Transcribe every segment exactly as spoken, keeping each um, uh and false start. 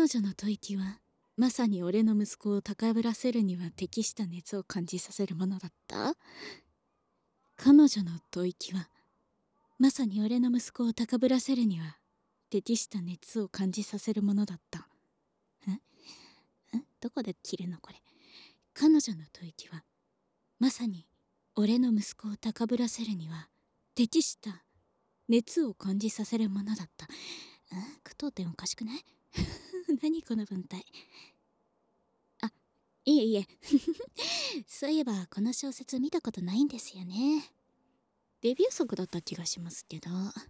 彼女の吐息はまさに俺の息子を高ぶらせるには適した熱を感じさせるものだった。彼女の吐息はまさに俺の息子を高ぶらせるには適した熱を感じさせるものだった。ええどこで切るのこれ。彼女の吐息はまさに俺の息子を高ぶらせるには適した熱を感じさせるものだった。え句読点おかしくない？何この文体。あ、いえいえ。そういえばこの小説見たことないんですよね。デビュー作だった気がしますけど。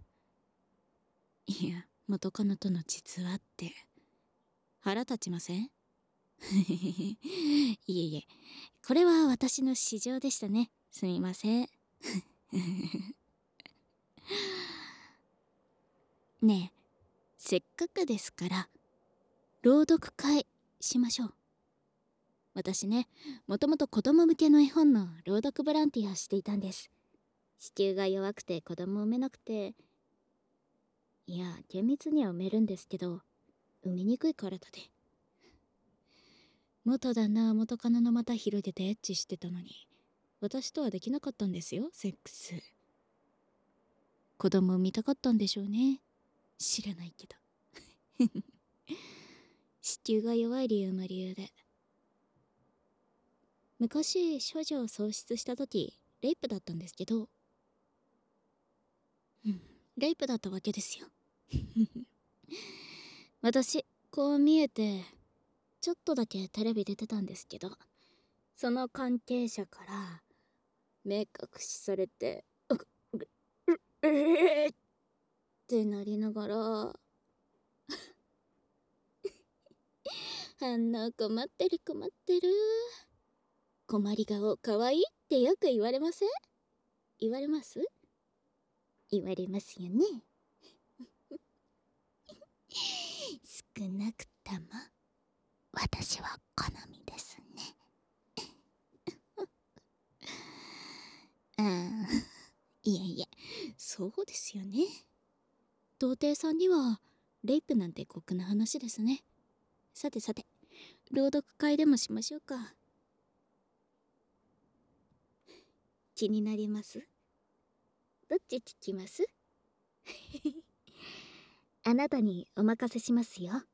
いや、元カノとの実話って腹立ちません？いえいえ、これは私の私情でしたね。すみません。ねえ、せっかくですから朗読会しましょう。私ね、もともと子供向けの絵本の朗読ボランティアをしていたんです。子宮が弱くて子供を産めなくて、いや厳密には産めるんですけど産みにくい体で、元旦那は元カノのまた広げてエッチしてたのに私とはできなかったんですよ、セックス。子供産みたかったんでしょうね、知らないけど。子宮が弱い理由も理由で、昔処女を喪失した時レイプだったんですけど、うん、レイプだったわけですよ。私こう見えてちょっとだけテレビ出てたんですけど、その関係者から目隠しされてうううえーってなりながら反応困ってる困ってる、困り顔かわいいってよく言われません？言われます？言われますよね。少なくとも私は好みですね。ああ、いえいえ、そうですよね。童貞さんにはレイプなんて酷な話ですね。さてさて、朗読会でもしましょうか。気になります？どっち聞きます？あなたにお任せしますよ。